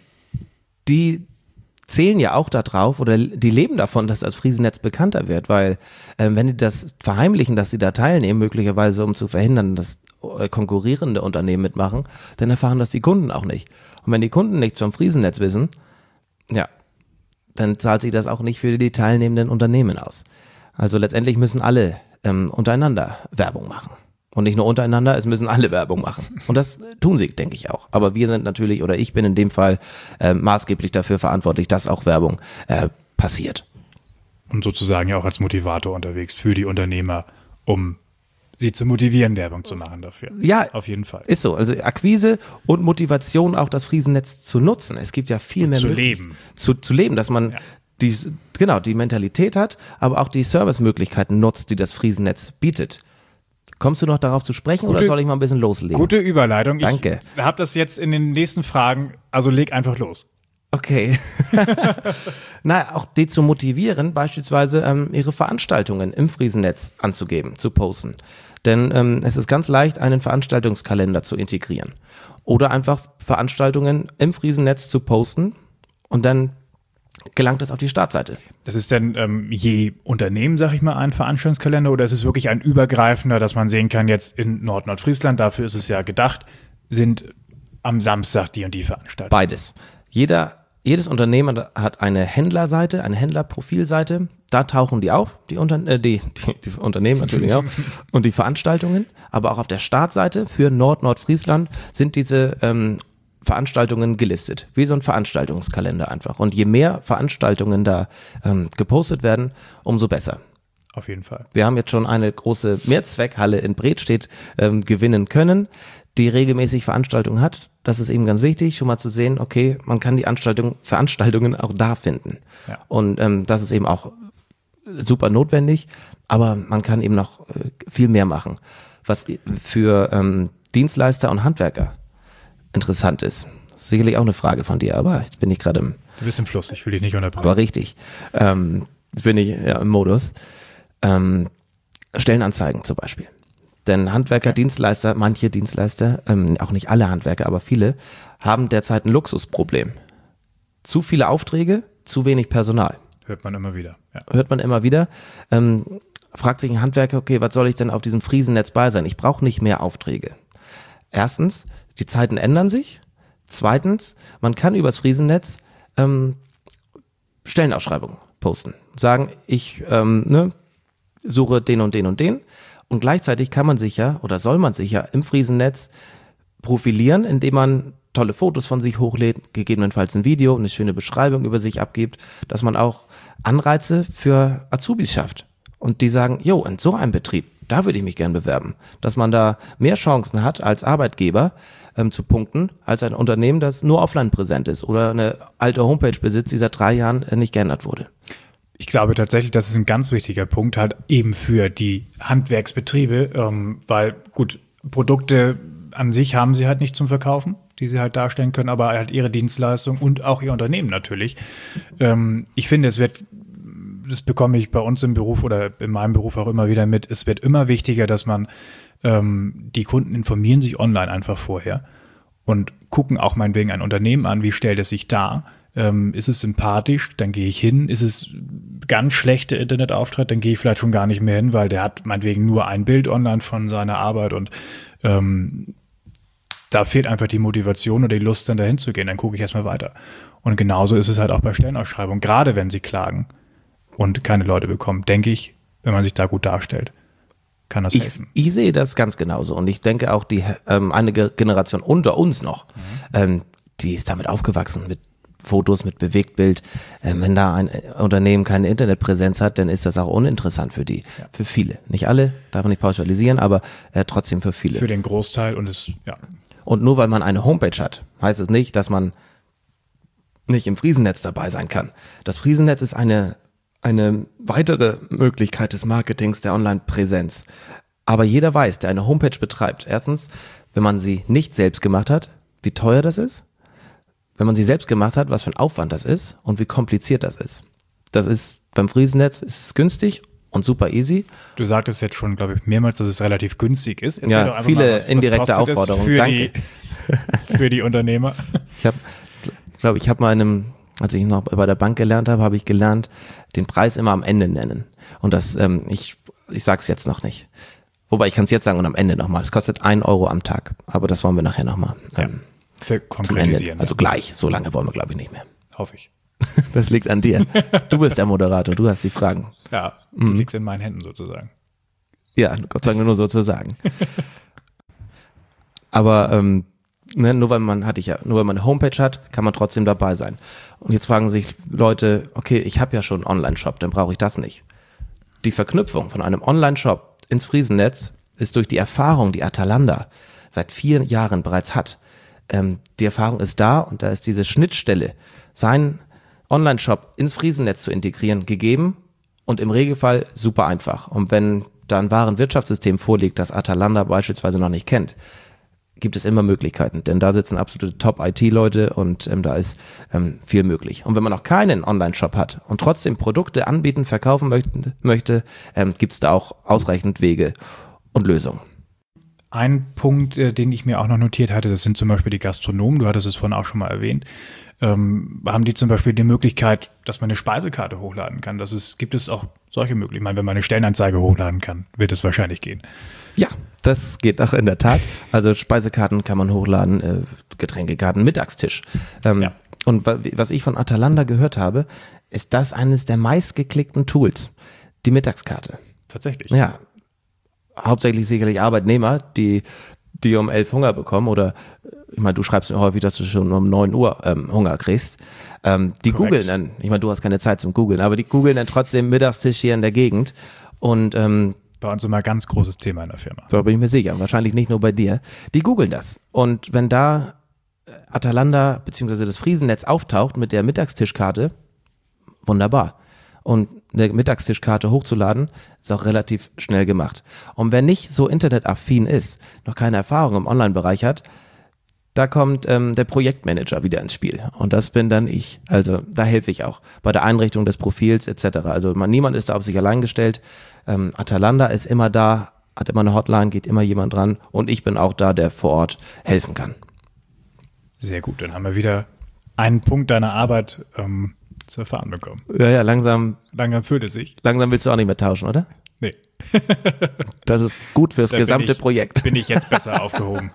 Die zählen ja auch darauf oder die leben davon, dass das Friesennetz bekannter wird, weil äh, wenn die das verheimlichen, dass sie da teilnehmen, möglicherweise um zu verhindern, dass äh, konkurrierende Unternehmen mitmachen, dann erfahren das die Kunden auch nicht. Und wenn die Kunden nichts vom Friesennetz wissen, ja, dann zahlt sich das auch nicht für die teilnehmenden Unternehmen aus. Also letztendlich müssen alle ähm, untereinander Werbung machen. Und nicht nur untereinander, es müssen alle Werbung machen. Und das tun sie, denke ich auch. Aber wir sind natürlich, oder ich bin in dem Fall äh, maßgeblich dafür verantwortlich, dass auch Werbung äh, passiert. Und sozusagen ja auch als Motivator unterwegs für die Unternehmer, um sie zu motivieren, Werbung zu machen dafür. Ja, auf jeden Fall. Ist so. Also Akquise und Motivation, auch das Friesennetz zu nutzen. Es gibt ja viel und mehr zu möglich- leben. Zu, zu leben, dass man Ja. die, genau, die Mentalität hat, aber auch die Servicemöglichkeiten nutzt, die das Friesennetz bietet. Kommst du noch darauf zu sprechen Gute- oder soll ich mal ein bisschen loslegen? Gute Überleitung. Danke. Ich habe das jetzt in den nächsten Fragen, also leg einfach los. Okay. Na, auch die zu motivieren, beispielsweise ähm, ihre Veranstaltungen im Friesennetz anzugeben, zu posten. Denn ähm, es ist ganz leicht, einen Veranstaltungskalender zu integrieren. Oder einfach Veranstaltungen im Friesennetz zu posten und dann gelangt es auf die Startseite. Das ist denn ähm, je Unternehmen, sag ich mal, ein Veranstaltungskalender oder ist es wirklich ein übergreifender, dass man sehen kann, jetzt in Nord-Nordfriesland, dafür ist es ja gedacht, sind am Samstag die und die Veranstaltungen? Beides. Jeder, jedes Unternehmen hat eine Händlerseite, eine Händlerprofilseite. Da tauchen die auf, die, Unter äh, die, die, die Unternehmen natürlich auch und die Veranstaltungen. Aber auch auf der Startseite für Nord-Nordfriesland sind diese ähm, Veranstaltungen gelistet. Wie so ein Veranstaltungskalender einfach. Und je mehr Veranstaltungen da ähm, gepostet werden, umso besser. Auf jeden Fall. Wir haben jetzt schon eine große Mehrzweckhalle in Bredstedt ähm, gewinnen können, die regelmäßig Veranstaltungen hat. Das ist eben ganz wichtig, schon mal zu sehen, okay, man kann die Anstaltung, Veranstaltungen auch da finden. Ja. Und ähm, das ist eben auch super notwendig, aber man kann eben noch äh, viel mehr machen, was für ähm, Dienstleister und Handwerker interessant ist. Das ist sicherlich auch eine Frage von dir, aber jetzt bin ich gerade im, Du bist im Fluss, ich will dich nicht unterbrechen. aber richtig, ähm, jetzt bin ich ja, im Modus. Ähm, Stellenanzeigen zum Beispiel. Denn Handwerker, Dienstleister, manche Dienstleister, ähm, auch nicht alle Handwerker, aber viele, haben derzeit ein Luxusproblem. Zu viele Aufträge, zu wenig Personal. Hört man immer wieder. Ja. Hört man immer wieder. Ähm, fragt sich ein Handwerker, okay, was soll ich denn auf diesem Friesennetz bei sein? Ich brauche nicht mehr Aufträge. Erstens, die Zeiten ändern sich. Zweitens, man kann übers Friesennetz ähm, Stellenausschreibungen posten. Sagen, ich ähm, ne, suche den und den und den. Und gleichzeitig kann man sich ja oder soll man sich ja im Friesennetz profilieren, indem man tolle Fotos von sich hochlädt, gegebenenfalls ein Video, eine schöne Beschreibung über sich abgibt, dass man auch Anreize für Azubis schafft. Und die sagen, jo, in so einem Betrieb, da würde ich mich gern bewerben. Dass man da mehr Chancen hat als Arbeitgeber ähm, zu punkten, als ein Unternehmen, das nur offline präsent ist oder eine alte Homepage besitzt, die seit drei Jahren äh, nicht geändert wurde. Ich glaube tatsächlich, das ist ein ganz wichtiger Punkt halt eben für die Handwerksbetriebe, ähm, weil gut, Produkte an sich haben sie halt nicht zum Verkaufen, die sie halt darstellen können, aber halt ihre Dienstleistung und auch ihr Unternehmen natürlich. Ähm, ich finde, es wird, das bekomme ich bei uns im Beruf oder in meinem Beruf auch immer wieder mit, es wird immer wichtiger, dass man, ähm, die Kunden informieren sich online einfach vorher und gucken auch meinetwegen ein Unternehmen an, wie stellt es sich dar. Ähm, ist es sympathisch, dann gehe ich hin. Ist es ganz schlechter Internetauftritt, dann gehe ich vielleicht schon gar nicht mehr hin, weil der hat meinetwegen nur ein Bild online von seiner Arbeit und ähm, da fehlt einfach die Motivation oder die Lust, dann dahin zu gehen. Dann gucke ich erstmal weiter. Und genauso ist es halt auch bei Stellenausschreibungen, gerade wenn sie klagen und keine Leute bekommen, denke ich, wenn man sich da gut darstellt, kann das ich, helfen. Ich sehe das ganz genauso und ich denke auch, die ähm, eine Generation unter uns noch, mhm. ähm, die ist damit aufgewachsen, mit Fotos, mit Bewegtbild. Ähm, wenn da ein Unternehmen keine Internetpräsenz hat, dann ist das auch uninteressant für die, ja. Für viele. Nicht alle, darf man nicht pauschalisieren, aber äh, trotzdem für viele. Für den Großteil und es, ja. Und nur weil man eine Homepage hat, heißt es nicht, dass man nicht im Friesennetz dabei sein kann. Das Friesennetz ist eine, eine weitere Möglichkeit des Marketings der Online-Präsenz. Aber jeder weiß, der eine Homepage betreibt, erstens, wenn man sie nicht selbst gemacht hat, wie teuer das ist. Wenn man sie selbst gemacht hat, was für ein Aufwand das ist und wie kompliziert das ist. Das ist beim Friesennetz ist es günstig und super easy. Du sagtest jetzt schon, glaube ich, mehrmals, dass es relativ günstig ist. Erzähl ja, viele mal, was, indirekte was Aufforderungen. Für Danke. Die, für die Unternehmer. Ich habe, glaube ich, habe mal in einem, als ich noch bei der Bank gelernt habe, habe ich gelernt, den Preis immer am Ende nennen. Und das, ähm, ich, ich sag's jetzt noch nicht. Wobei ich kann es jetzt sagen und am Ende nochmal. Es kostet ein Euro am Tag. Aber das wollen wir nachher nochmal. Ja. Ähm, Für konkretisieren. Also gleich, so lange wollen wir, glaube ich, nicht mehr. Hoffe ich. Das liegt an dir. Du bist der Moderator, du hast die Fragen. Ja, du mhm. liegst in meinen Händen sozusagen. Ja, Gott sei Dank nur sozusagen. Aber ähm, ne, nur weil man hatte ich ja, nur weil man eine Homepage hat, kann man trotzdem dabei sein. Und jetzt fragen sich Leute, okay, ich habe ja schon einen Online-Shop, dann brauche ich das nicht. Die Verknüpfung von einem Online-Shop ins Friesennetz ist durch die Erfahrung, die Atalanda seit vier Jahren bereits hat. Ähm, die Erfahrung ist da und da ist diese Schnittstelle, seinen Online-Shop ins Friesennetz zu integrieren, gegeben und im Regelfall super einfach. Und wenn da ein wahren Wirtschaftssystem vorliegt, das Atalanda beispielsweise noch nicht kennt, gibt es immer Möglichkeiten, denn da sitzen absolute Top-I T-Leute und ähm, da ist ähm, viel möglich. Und wenn man noch keinen Online-Shop hat und trotzdem Produkte anbieten, verkaufen möchte, möchte ähm, gibt es da auch ausreichend Wege und Lösungen. Ein Punkt, äh, den ich mir auch noch notiert hatte, das sind zum Beispiel die Gastronomen, du hattest es vorhin auch schon mal erwähnt, ähm, haben die zum Beispiel die Möglichkeit, dass man eine Speisekarte hochladen kann. Das ist, gibt es auch solche Möglichkeiten. Ich meine, wenn man eine Stellenanzeige hochladen kann, wird es wahrscheinlich gehen. Ja, das geht auch in der Tat. Also Speisekarten kann man hochladen, äh, Getränkekarten, Mittagstisch. Ähm, ja. Und was ich von Atalanda gehört habe, ist das eines der meistgeklickten Tools, die Mittagskarte. Tatsächlich? Ja. Hauptsächlich sicherlich Arbeitnehmer, die, die um elf Hunger bekommen oder, ich meine, du schreibst mir häufig, dass du schon um neun Uhr ähm, Hunger kriegst. Ähm, die Korrekt. googeln dann, ich meine, du hast keine Zeit zum Googeln, aber die googeln dann trotzdem Mittagstisch hier in der Gegend und ähm, bei uns immer ein ganz großes Thema in der Firma. Da bin ich mir sicher, wahrscheinlich nicht nur bei dir. Die googeln das und wenn da Atalanda bzw. das Friesennetz auftaucht mit der Mittagstischkarte, wunderbar. Und eine Mittagstischkarte hochzuladen, ist auch relativ schnell gemacht. Und wer nicht so internetaffin ist, noch keine Erfahrung im Online-Bereich hat, da kommt ähm, der Projektmanager wieder ins Spiel. Und das bin dann ich. Also da helfe ich auch bei der Einrichtung des Profils et cetera. Also man, niemand ist da auf sich allein gestellt. Ähm, Atalanda ist immer da, hat immer eine Hotline, geht immer jemand dran. Und ich bin auch da, der vor Ort helfen kann. Sehr gut, dann haben wir wieder einen Punkt deiner Arbeit ähm, zu erfahren bekommen. Ja, ja, langsam. Langsam fühlt es sich. Langsam willst du auch nicht mehr tauschen, oder? Nee. Das ist gut fürs da gesamte ich, Projekt. Bin ich jetzt besser aufgehoben.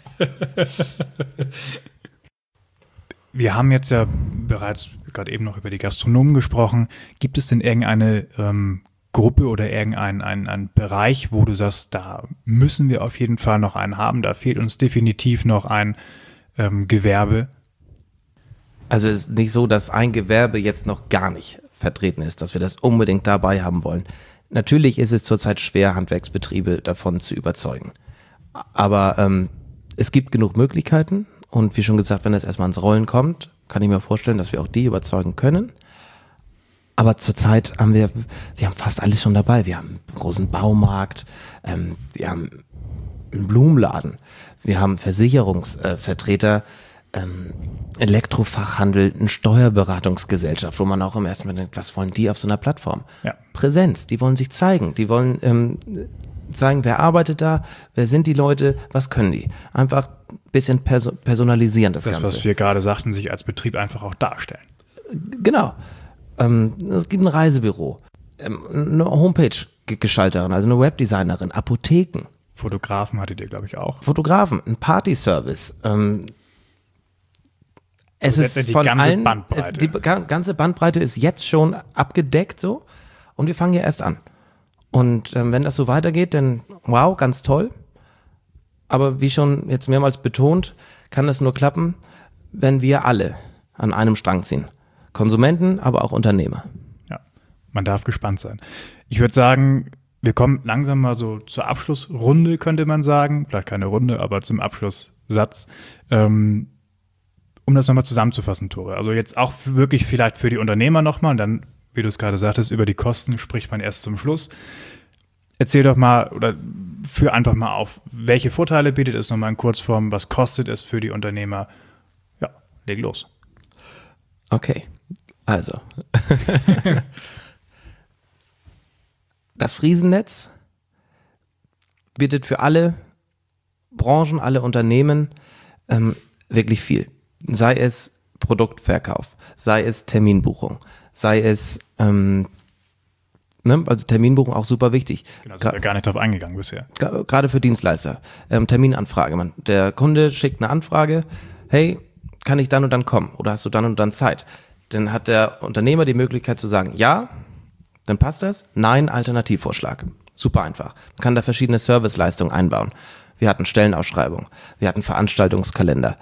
Wir haben jetzt ja bereits gerade eben noch über die Gastronomen gesprochen. Gibt es denn irgendeine ähm, Gruppe oder irgendeinen einen, einen Bereich, wo du sagst, da müssen wir auf jeden Fall noch einen haben, da fehlt uns definitiv noch ein ähm, Gewerbe? Also es ist nicht so, dass ein Gewerbe jetzt noch gar nicht vertreten ist, dass wir das unbedingt dabei haben wollen. Natürlich ist es zurzeit schwer, Handwerksbetriebe davon zu überzeugen. Aber ähm, es gibt genug Möglichkeiten und wie schon gesagt, wenn es erstmal ins Rollen kommt, kann ich mir vorstellen, dass wir auch die überzeugen können. Aber zurzeit haben wir, wir haben fast alles schon dabei. Wir haben einen großen Baumarkt, ähm, wir haben einen Blumenladen, wir haben Versicherungsvertreter, äh, ähm, Elektrofachhandel, eine Steuerberatungsgesellschaft, wo man auch im ersten Mal denkt, was wollen die auf so einer Plattform? Ja. Präsenz, die wollen sich zeigen, die wollen ähm, zeigen, wer arbeitet da, wer sind die Leute, was können die? Einfach ein bisschen perso- personalisieren das, das Ganze. Das, was wir gerade sagten, sich als Betrieb einfach auch darstellen. Genau. Ähm, es gibt ein Reisebüro, ähm, eine Homepage-Gestalterin, also eine Webdesignerin, Apotheken. Fotografen hattet ihr, glaube ich, auch. Fotografen, ein Partyservice. Ähm, es Also ist die von ganze allen, Bandbreite. Die ga- ganze Bandbreite ist jetzt schon abgedeckt so und wir fangen ja erst an. Und ähm, wenn das so weitergeht, dann wow, ganz toll. Aber wie schon jetzt mehrmals betont, kann es nur klappen, wenn wir alle an einem Strang ziehen. Konsumenten, aber auch Unternehmer. Ja, man darf gespannt sein. Ich würde sagen, wir kommen langsam mal so zur Abschlussrunde, könnte man sagen. Vielleicht keine Runde, aber zum Abschlusssatz. Ähm, um das nochmal zusammenzufassen, Tore. Also jetzt auch wirklich vielleicht für die Unternehmer nochmal und dann, wie du es gerade sagtest, über die Kosten spricht man erst zum Schluss. Erzähl doch mal oder führ einfach mal auf, welche Vorteile bietet es nochmal in Kurzform, was kostet es für die Unternehmer? Ja, leg los. Okay, also. Das Friesennetz bietet für alle Branchen, alle Unternehmen ähm, wirklich viel. Sei es Produktverkauf, sei es Terminbuchung, sei es, ähm, ne, also Terminbuchung auch super wichtig. Genau, sind wir gar nicht drauf eingegangen bisher. Gra- Gerade für Dienstleister. Ähm, Terminanfrage. Man, der Kunde schickt eine Anfrage, hey, kann ich dann und dann kommen? Oder hast du dann und dann Zeit? Dann hat der Unternehmer die Möglichkeit zu sagen, ja, dann passt das. Nein, Alternativvorschlag. Super einfach. Man kann da verschiedene Serviceleistungen einbauen. Wir hatten Stellenausschreibung, wir hatten Veranstaltungskalender,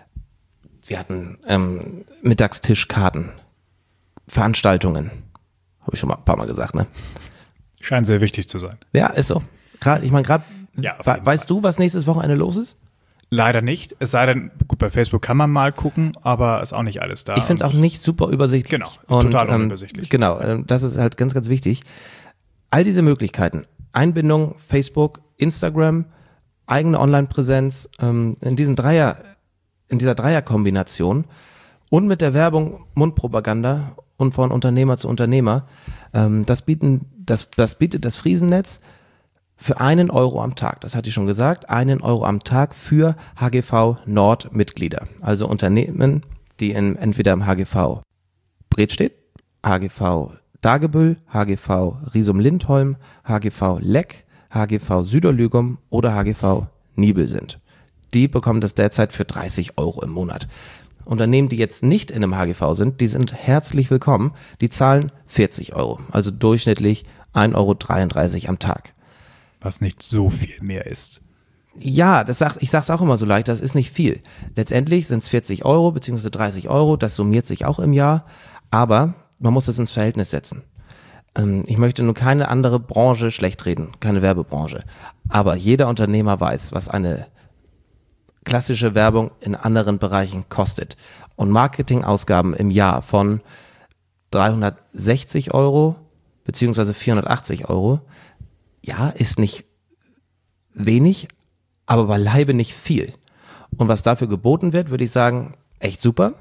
wir hatten ähm, Mittagstischkarten, Veranstaltungen. Habe ich schon mal ein paar Mal gesagt, ne? Scheint sehr wichtig zu sein. Ja, ist so. Gerade, ich meine, gerade, Ja, auf we- jeden weißt du, was nächstes Wochenende los ist? Leider nicht. Es sei denn, gut, bei Facebook kann man mal gucken, aber ist auch nicht alles da. Ich finde es auch nicht super übersichtlich. Genau, total ähm, unübersichtlich. Genau, ähm, das ist halt ganz, ganz wichtig. All diese Möglichkeiten, Einbindung, Facebook, Instagram, eigene Online-Präsenz, ähm, in diesem Dreier, in dieser Dreierkombination und mit der Werbung, Mundpropaganda und von Unternehmer zu Unternehmer, ähm, das bieten, das, das bietet das Friesennetz für einen Euro am Tag. Das hatte ich schon gesagt, einen Euro am Tag für H G V Nord-Mitglieder. Also Unternehmen, die in, entweder im H G V Bredstedt, H G V Dagebüll, H G V Riesum-Lindholm, H G V Leck, H G V Süderlügum oder H G V Nibel sind. Die bekommen das derzeit für dreißig Euro im Monat. Unternehmen, die jetzt nicht in einem H G V sind, die sind herzlich willkommen. Die zahlen vierzig Euro, also durchschnittlich ein Euro dreiunddreißig am Tag. Was nicht so viel mehr ist. Ja, das sagt, ich sag's auch immer so leicht, das ist nicht viel. Letztendlich sind es vierzig Euro bzw. dreißig Euro, das summiert sich auch im Jahr, aber man muss es ins Verhältnis setzen. Ähm, ich möchte nur keine andere Branche schlecht reden, keine Werbebranche. Aber jeder Unternehmer weiß, was eine klassische Werbung in anderen Bereichen kostet. Und Marketingausgaben im Jahr von dreihundertsechzig Euro bzw. vierhundertachtzig Euro, ja, ist nicht wenig, aber beileibe nicht viel. Und was dafür geboten wird, würde ich sagen, echt super.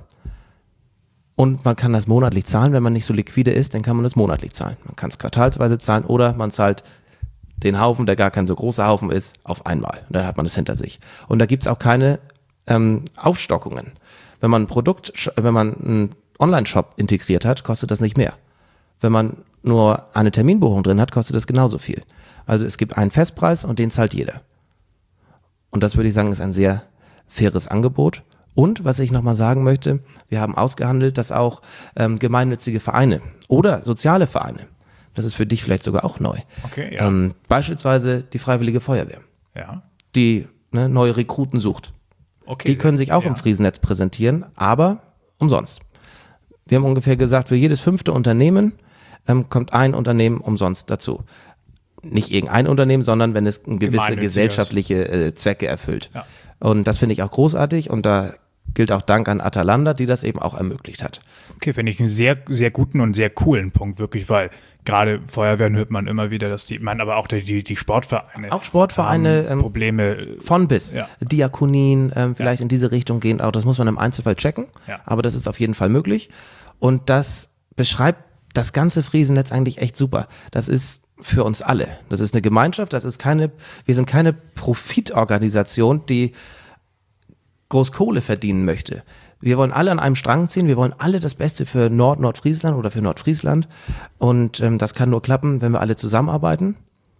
Und man kann das monatlich zahlen. Wenn man nicht so liquide ist, dann kann man das monatlich zahlen. Man kann es quartalsweise zahlen oder man zahlt den Haufen, der gar kein so großer Haufen ist, auf einmal. Und dann hat man es hinter sich. Und da gibt es auch keine ähm, Aufstockungen. Wenn man ein Produkt, wenn man einen Online-Shop integriert hat, kostet das nicht mehr. Wenn man nur eine Terminbuchung drin hat, kostet das genauso viel. Also es gibt einen Festpreis und den zahlt jeder. Und das würde ich sagen, ist ein sehr faires Angebot. Und was ich nochmal sagen möchte, wir haben ausgehandelt, dass auch ähm, gemeinnützige Vereine oder soziale Vereine, das ist für dich vielleicht sogar auch neu, Okay, ja. ähm, beispielsweise die Freiwillige Feuerwehr, Ja. die ne, neue Rekruten sucht. Okay, die können sich auch ja. im Friesenetz präsentieren, aber umsonst. Wir haben ungefähr gesagt, für jedes fünfte Unternehmen ähm, kommt ein Unternehmen umsonst dazu. Nicht irgendein Unternehmen, sondern wenn es gewisse Gemeinnütziges. gesellschaftliche äh, Zwecke erfüllt. Ja. Und das finde ich auch großartig und da gilt auch Dank an Atalanta, die das eben auch ermöglicht hat. Okay, finde ich einen sehr, sehr guten und sehr coolen Punkt, wirklich, weil gerade Feuerwehren hört man immer wieder, dass die, man aber auch die, die Sportvereine. Auch Sportvereine, haben ähm, Probleme. Von bis. Ja. Diakonien, ähm, vielleicht Ja. in diese Richtung gehen auch. Das muss man im Einzelfall checken, Ja. aber das ist auf jeden Fall möglich. Und das beschreibt das ganze Friesennetz eigentlich echt super. Das ist für uns alle. Das ist eine Gemeinschaft, das ist keine, wir sind keine Profitorganisation, die groß Kohle verdienen möchte. Wir wollen alle an einem Strang ziehen, wir wollen alle das Beste für Nord-Nordfriesland oder für Nordfriesland und ähm, das kann nur klappen, wenn wir alle zusammenarbeiten.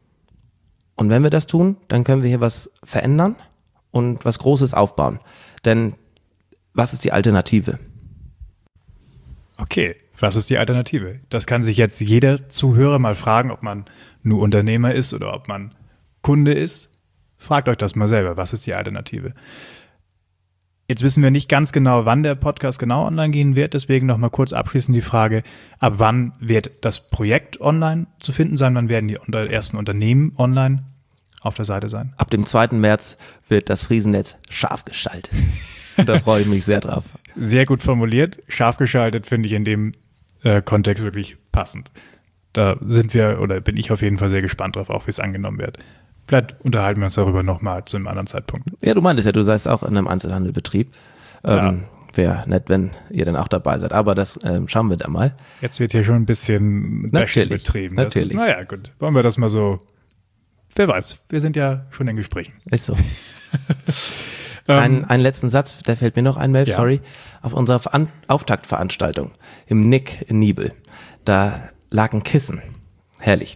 Und wenn wir das tun, dann können wir hier was verändern und was Großes aufbauen. Denn was ist die Alternative? Okay, was ist die Alternative? Das kann sich jetzt jeder Zuhörer mal fragen, ob man nur Unternehmer ist oder ob man Kunde ist. Fragt euch das mal selber, was ist die Alternative? Jetzt wissen wir nicht ganz genau, wann der Podcast genau online gehen wird, deswegen noch mal kurz abschließend die Frage, ab wann wird das Projekt online zu finden sein, wann werden die unter- ersten Unternehmen online auf der Seite sein? Ab dem zweiten März wird das Friesennetz scharf geschaltet. Und da freue ich mich sehr drauf. Sehr gut formuliert, scharf geschaltet finde ich in dem äh, Kontext wirklich passend. Da sind wir, oder bin ich auf jeden Fall sehr gespannt drauf, auch wie es angenommen wird. Vielleicht unterhalten wir uns darüber nochmal zu einem anderen Zeitpunkt. Ja, du meintest ja, du seist auch in einem Einzelhandelbetrieb. Ähm, Wäre nett, wenn ihr dann auch dabei seid. Aber das ähm, schauen wir dann mal. Jetzt wird hier schon ein bisschen Bashing Natürlich, betrieben. Das natürlich. Ist, naja, gut. Wollen wir das mal so. Wer weiß, wir sind ja schon in Gesprächen. Ist so. Ähm, Ein, einen letzten Satz, der fällt mir noch ein, Melf, Ja. sorry. Auf unserer Veran Auftaktveranstaltung im Nick in Niebel, da lag ein Kissen. Herrlich.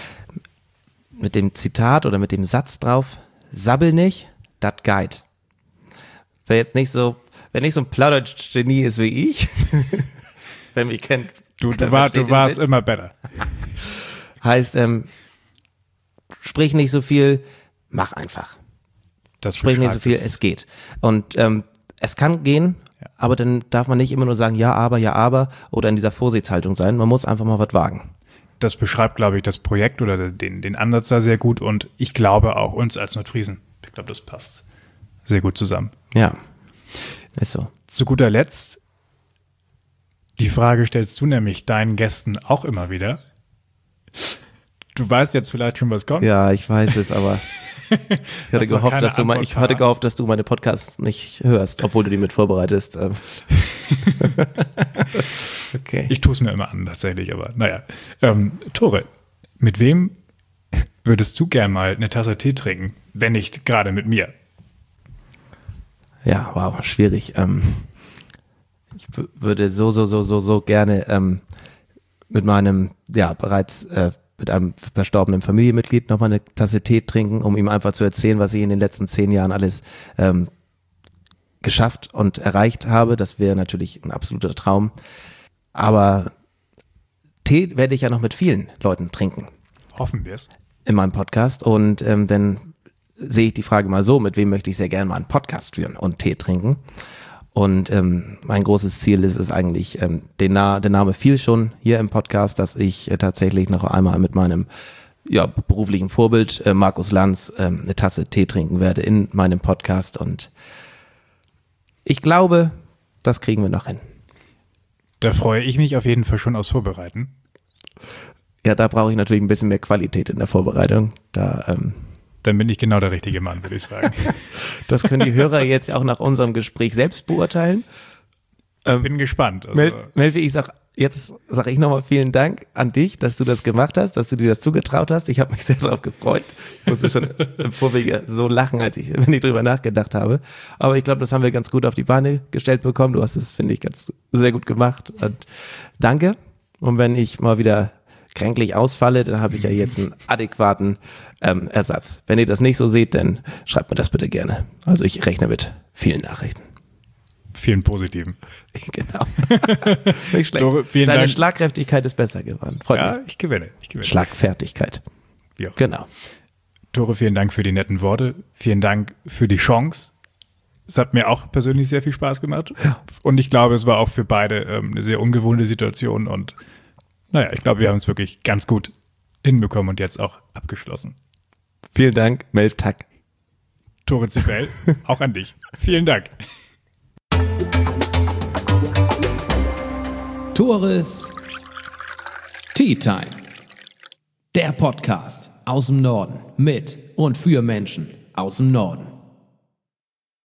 Mit dem Zitat oder mit dem Satz drauf, sabbel nicht, dat Guide. Wer jetzt nicht so, wer nicht so ein Plattdeutsch-Genie ist wie ich, wer mich kennt, du der du, war, versteht du den warst Witz. immer better. Heißt, ähm, sprich nicht so viel, mach einfach. Das Sprich nicht so beschreibt viel, es. es geht. Und ähm, es kann gehen, Ja. aber dann darf man nicht immer nur sagen, ja, aber, ja, aber oder in dieser Vorsichtshaltung sein. Man muss einfach mal was wagen. Das beschreibt, glaube ich, das Projekt oder den, den Ansatz da sehr gut und ich glaube auch uns als Nordfriesen. Ich glaube, das passt sehr gut zusammen. Ja, ist so. Zu guter Letzt, die Frage stellst du nämlich deinen Gästen auch immer wieder. Du weißt jetzt vielleicht schon, was kommt. Ja, ich weiß es, aber ich hatte Hast du gehofft, keine dass du mal, Antwort ich hatte parat? gehofft, dass du meine Podcasts nicht hörst, obwohl du die mit vorbereitest. Ähm. Okay. Ich tue es mir immer an, tatsächlich, aber naja. Ähm, Tore, mit wem würdest du gern mal eine Tasse Tee trinken, wenn nicht gerade mit mir? Ja, wow, schwierig. Ähm, ich w- würde so, so, so, so, so gerne ähm, mit meinem, ja, bereits äh, mit einem verstorbenen Familienmitglied nochmal eine Tasse Tee trinken, um ihm einfach zu erzählen, was ich in den letzten zehn Jahren alles ähm, geschafft und erreicht habe. Das wäre natürlich ein absoluter Traum. Aber Tee werde ich ja noch mit vielen Leuten trinken Hoffen wir es. in meinem Podcast. Und ähm, dann sehe ich die Frage mal so, mit wem möchte ich sehr gerne mal einen Podcast führen und Tee trinken. Und ähm, mein großes Ziel ist es eigentlich, ähm, den Na- der Name fiel schon hier im Podcast, dass ich äh, tatsächlich noch einmal mit meinem ja, beruflichen Vorbild äh, Markus Lanz ähm, eine Tasse Tee trinken werde in meinem Podcast. Und ich glaube, das kriegen wir noch hin. Da freue ich mich auf jeden Fall schon aufs Vorbereiten. Ja, da brauche ich natürlich ein bisschen mehr Qualität in der Vorbereitung. Da, ähm, Dann bin ich genau der richtige Mann, würde ich sagen. das können die Hörer jetzt auch nach unserem Gespräch selbst beurteilen. Ich bin gespannt. Also, Mel Melfi, ich sag, jetzt sage ich nochmal vielen Dank an dich, dass du das gemacht hast, dass du dir das zugetraut hast. Ich habe mich sehr darauf gefreut. Ich musste schon im Vorwege so lachen, als ich, wenn ich drüber nachgedacht habe. Aber ich glaube, das haben wir ganz gut auf die Beine gestellt bekommen. Du hast es, finde ich, ganz sehr gut gemacht. Und danke. Und wenn ich mal wieder kränklich ausfalle, dann habe ich ja jetzt einen adäquaten ähm, Ersatz. Wenn ihr das nicht so seht, dann schreibt mir das bitte gerne. Also ich rechne mit vielen Nachrichten. vielen positiven. Genau. Nicht schlecht. Dore, vielen Deine Dank. Schlagkräftigkeit ist besser geworden. Freut Ja, mich. ich gewinne. Ich gewinne. Schlagfertigkeit. Wie auch. Genau. Tore, vielen Dank für die netten Worte. Vielen Dank für die Chance, Es hat mir auch persönlich sehr viel Spaß gemacht. Ja. Und ich glaube, es war auch für beide ähm, eine sehr ungewohnte Situation. Und naja, ich glaube, wir haben es wirklich ganz gut hinbekommen und jetzt auch abgeschlossen. Vielen Dank, Melvtag. Tore Zibel, auch an dich. Vielen Dank. Tores Tea Time. Der Podcast aus dem Norden mit und für Menschen aus dem Norden.